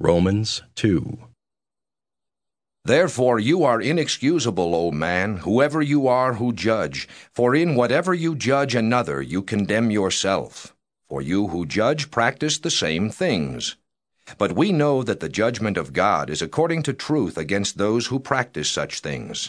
Romans 2. Therefore you are inexcusable, O man, whoever you are who judge, for in whatever you judge another you condemn yourself. For you who judge practice the same things. But we know that the judgment of God is according to truth against those who practice such things.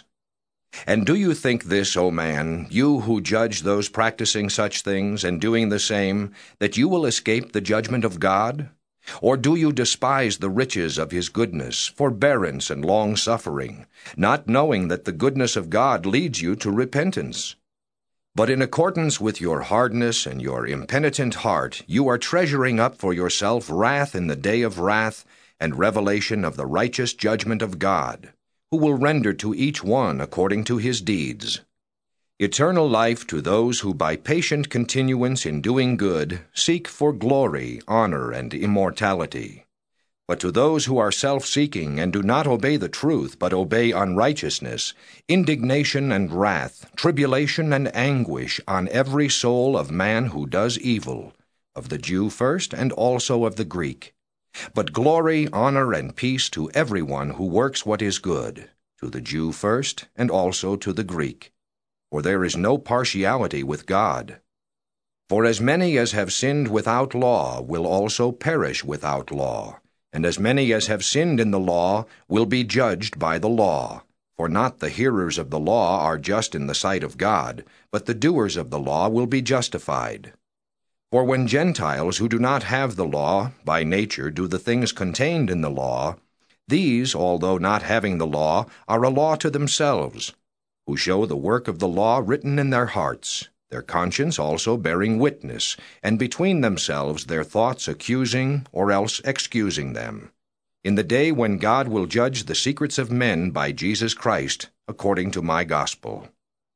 And do you think this, O man, you who judge those practicing such things and doing the same, that you will escape the judgment of God? Or do you despise the riches of his goodness, forbearance, and long-suffering, not knowing that the goodness of God leads you to repentance? But in accordance with your hardness and your impenitent heart, you are treasuring up for yourself wrath in the day of wrath and revelation of the righteous judgment of God, who will render to each one according to his deeds. Eternal life to those who by patient continuance in doing good seek for glory, honor, and immortality. But to those who are self-seeking and do not obey the truth but obey unrighteousness, indignation and wrath, tribulation and anguish on every soul of man who does evil, of the Jew first and also of the Greek. But glory, honor, and peace to everyone who works what is good, to the Jew first and also to the Greek. For there is no partiality with God. For as many as have sinned without law will also perish without law, and as many as have sinned in the law will be judged by the law. For not the hearers of the law are just in the sight of God, but the doers of the law will be justified. For when Gentiles who do not have the law by nature do the things contained in the law, these, although not having the law, are a law to themselves, who show the work of the law written in their hearts, their conscience also bearing witness, and between themselves their thoughts accusing or else excusing them, in the day when God will judge the secrets of men by Jesus Christ, according to my gospel.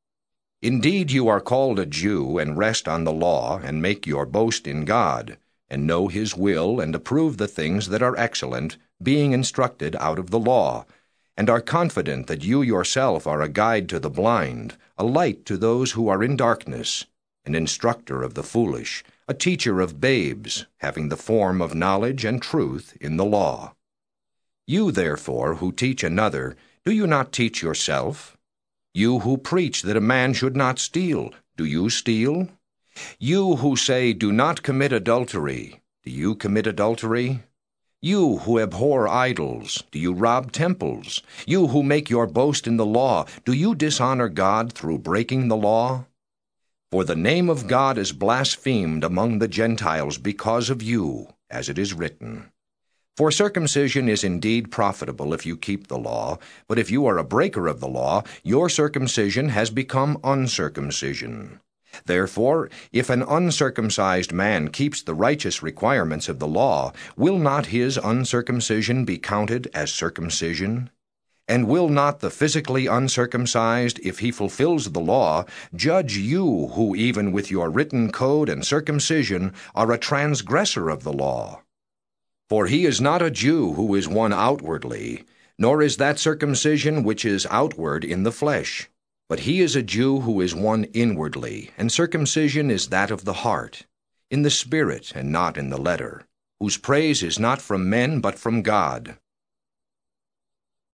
Indeed, you are called a Jew, and rest on the law, and make your boast in God, and know his will, and approve the things that are excellent, being instructed out of the law, and are confident that you yourself are a guide to the blind, a light to those who are in darkness, an instructor of the foolish, a teacher of babes, having the form of knowledge and truth in the law. You, therefore, who teach another, do you not teach yourself? You who preach that a man should not steal, do you steal? You who say, do not commit adultery, do you commit adultery? You who abhor idols, do you rob temples? You who make your boast in the law, do you dishonor God through breaking the law? For the name of God is blasphemed among the Gentiles because of you, as it is written. For circumcision is indeed profitable if you keep the law, but if you are a breaker of the law, your circumcision has become uncircumcision. Therefore, if an uncircumcised man keeps the righteous requirements of the law, will not his uncircumcision be counted as circumcision? And will not the physically uncircumcised, if he fulfills the law, judge you who even with your written code and circumcision are a transgressor of the law? For he is not a Jew who is one outwardly, nor is that circumcision which is outward in the flesh. But he is a Jew who is one inwardly, and circumcision is that of the heart, in the spirit and not in the letter, whose praise is not from men but from God.